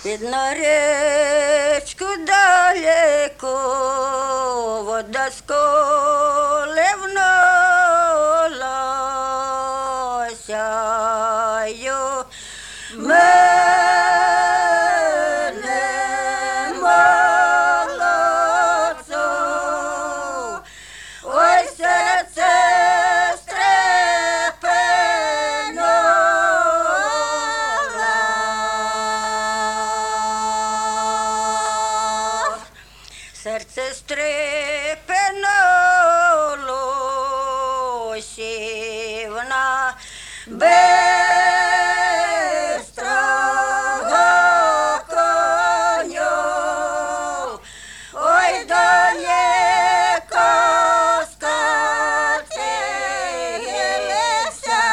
Видно речку далеко, вода сколивнулася. Мене молодцю, ой, серце стрепенуло, серце стрепенуло, сівна бистрого коню, ой, далеко скотилися,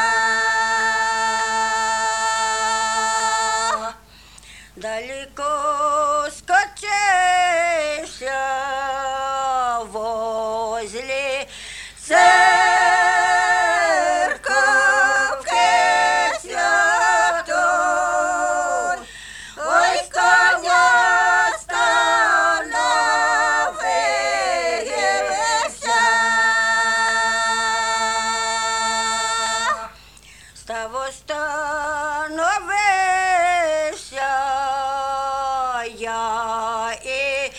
далеко скотився возле церковки святой, ой, коня становився. Остановився я і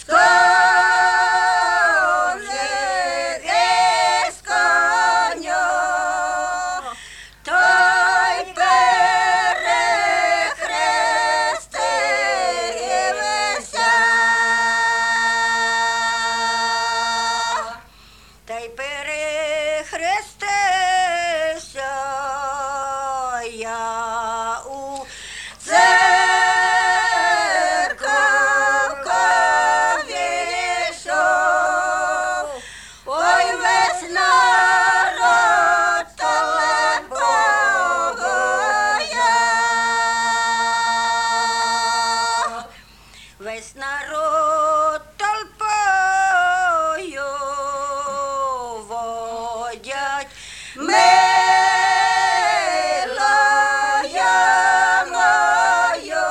скочив із коня, той перехрестився, та й перехрестився я у церковку війшов, ой, весь народ толпою, весь народ толпою водять милая мою,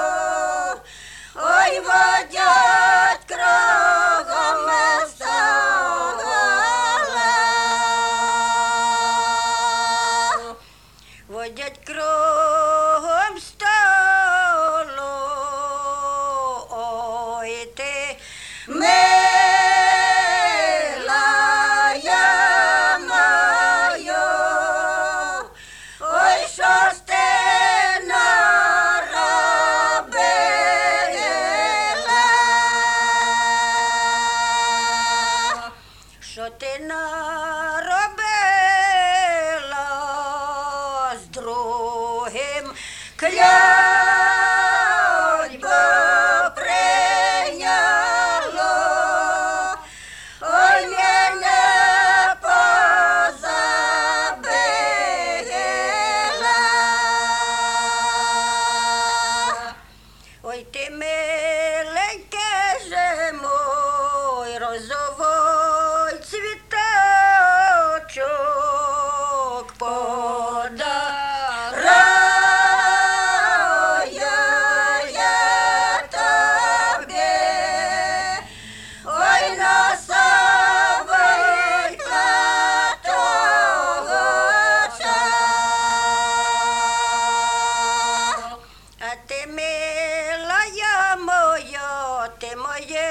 ой, водять кругом стола, водять кругом столу, ой, ти милая мою, ой, що ж ти наробила, що ти наробила з другим клятьбу прийняло, ой, мене позабила, ой, ти миленьке же мой розовий цвіточок подарую я тобі, ой, носовий платочок, а ти, милая моя, ти моє